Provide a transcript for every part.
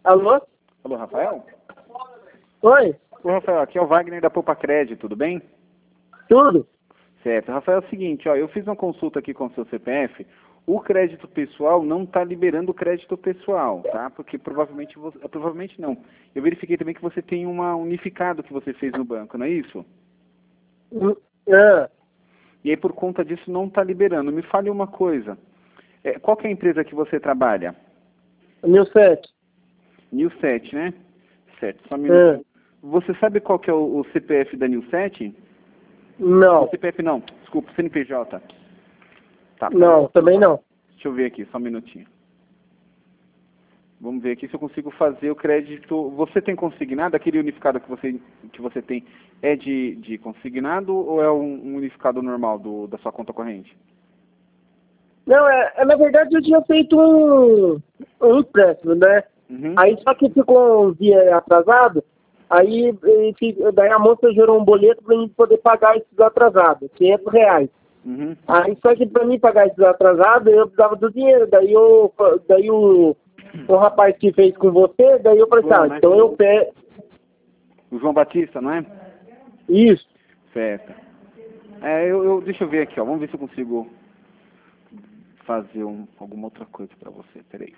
Alô? Alô, Rafael? Oi? Ô, Rafael, aqui é o Wagner da Poupa Crédito, tudo bem? Tudo? Certo. Rafael, é o seguinte, ó, eu fiz uma consulta aqui com o seu CPF, o crédito pessoal não está liberando o crédito pessoal, tá? Porque provavelmente, provavelmente não. Eu verifiquei também que você tem uma unificado que você fez no banco, não é isso? Ah, E aí por conta disso não está liberando. Me fale uma coisa, qual que é a empresa que você trabalha? 1007. Nil7, né? Certo, só um Ah, minutinho. Você sabe qual que é o CPF da Nil7? O não. CPF não, desculpa, CNPJ. Tá, Não, também não. deixa eu ver aqui, só um minutinho. Vamos ver aqui se eu consigo fazer o crédito. Você tem consignado? Aquele unificado que você tem é de consignado ou é um unificado normal da sua conta corrente? Não, na verdade eu tinha feito um empréstimo, né? Uhum. Aí só que ficou um dia atrasado, daí a moça gerou um boleto para mim poder pagar esses atrasados, R$ 500. Uhum. Aí só que para mim pagar esses atrasados eu precisava do dinheiro, daí o rapaz que fez com você, daí eu falei, João, né? então eu pego O João Batista, não é? isso. Certo. Deixa eu ver aqui, ó. Vamos ver se eu consigo fazer alguma outra coisa para você. Peraí.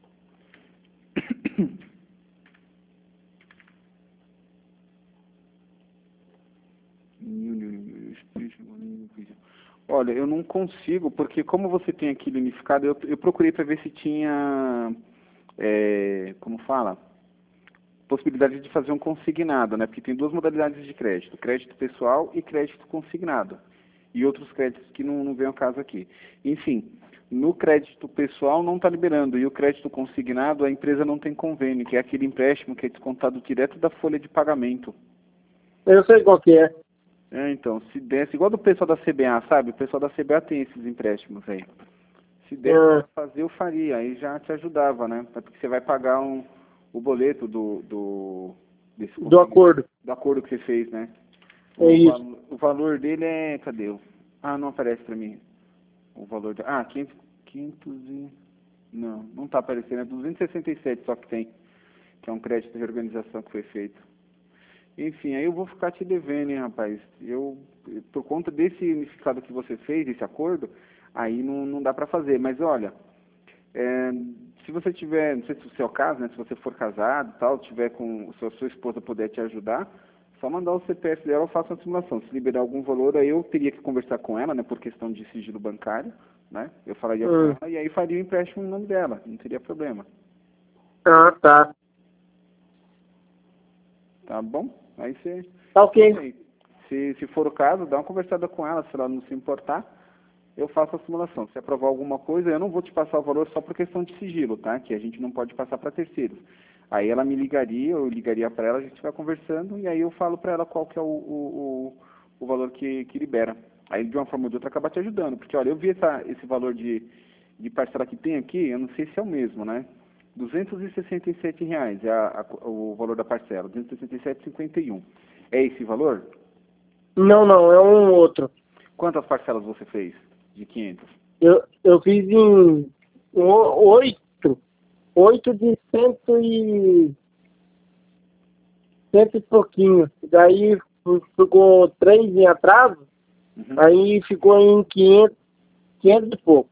Olha, eu não consigo, porque como você tem aquilo unificado, eu procurei para ver se tinha, como fala, possibilidade de fazer um consignado, né? Porque tem duas modalidades de crédito, crédito pessoal e crédito consignado. E outros créditos que não vêm ao caso aqui. Enfim, no crédito pessoal não está liberando, e o crédito consignado a empresa não tem convênio, que é aquele empréstimo que é descontado direto da folha de pagamento. Eu sei qual que é. Então, se desse, igual do pessoal da CBA, sabe? O pessoal da CBA tem esses empréstimos aí. Se desse Ah, pra fazer, eu faria, aí já te ajudava, né? Porque você vai pagar o boleto do acordo. do acordo que você fez, né? É isso. O valor dele é, cadê? Não aparece pra mim. O valor, 500 e... Não tá aparecendo, é 267 só que tem, que é um crédito de organização que foi feito. Enfim, aí eu vou ficar te devendo, hein, rapaz. Por conta desse unificado que você fez, desse acordo, aí não dá pra fazer. Mas olha, se você tiver, não sei se é o caso, né? Se você for casado e tal, tiver com, se a sua esposa puder te ajudar, só mandar o CPF dela, eu faço uma simulação. Se liberar algum valor, aí eu teria que conversar com ela, né? Por questão de sigilo bancário, né? Eu falaria com ela e aí faria o empréstimo no nome dela, não teria problema. Ah, tá. Tá bom? Aí você... Tá ok. Aí, se for o caso, dá uma conversada com ela, se ela não se importar, eu faço a simulação. Se aprovar alguma coisa, eu não vou te passar o valor só por questão de sigilo, tá? Que a gente não pode passar para terceiros. Aí ela me ligaria, eu ligaria para ela, a gente vai conversando, e aí eu falo para ela qual que é o valor que libera. Aí de uma forma ou de outra acaba te ajudando, porque olha, eu vi esse valor de parcela que tem aqui, eu não sei se é o mesmo, né? R$ 267 é o valor da parcela, 267,51. É esse valor? Não, é um outro. Quantas parcelas você fez de 500? Eu fiz em 8 de cento e pouquinho. Daí ficou 3 em atraso, Uhum. aí ficou em 500 e pouco.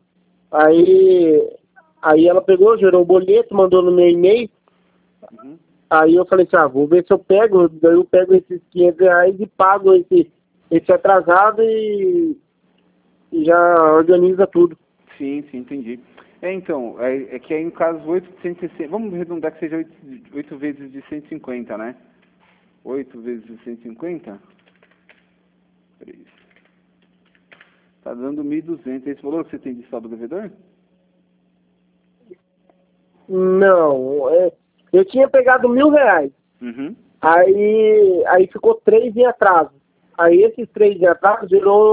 Aí ela pegou, gerou o boleto, mandou no meu e-mail. Uhum. Aí eu falei assim, vou ver se eu pego, daí eu pego esses R$ 500 e pago esse atrasado e já organiza tudo. Sim, entendi. Então, é que aí no caso 8 de 160, vamos arredondar que seja 8 vezes de 150, né? 8 vezes de 150? Peraí. Tá dando 1.200. Esse valor que você tem de saldo devedor? Não, eu tinha pegado R$ 1.000. Uhum. Aí ficou 3 em atraso. Aí esses 3 em atraso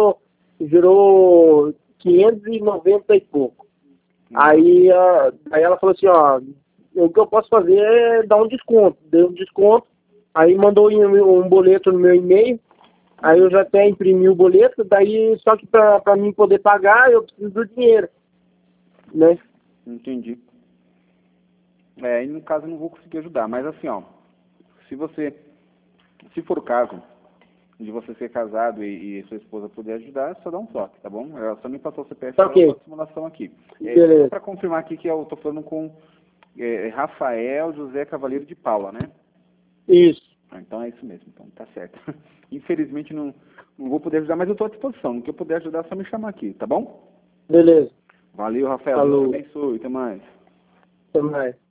gerou 590 e pouco. Aí ela falou assim, o que eu posso fazer é dar um desconto. Deu um desconto, aí mandou um boleto no meu e-mail, aí eu já até imprimi o boleto, daí só que para mim poder pagar eu preciso do dinheiro, né? Entendi. aí no caso eu não vou conseguir ajudar, mas assim, ó, se for o caso de você ser casado e sua esposa poder ajudar, é só dar um toque, tá bom? Ela só me passou o CPF Tá ok. para simulação aqui. Beleza. Só para confirmar aqui que eu tô falando com Rafael José Cavaleiro de Paula, né? Isso. Então é isso mesmo, então tá certo. Infelizmente não vou poder ajudar, mas eu estou à disposição. No que eu puder ajudar, é só me chamar aqui, tá bom? Beleza. Valeu, Rafael. Falou. Deus te abençoe. Até mais. Até mais.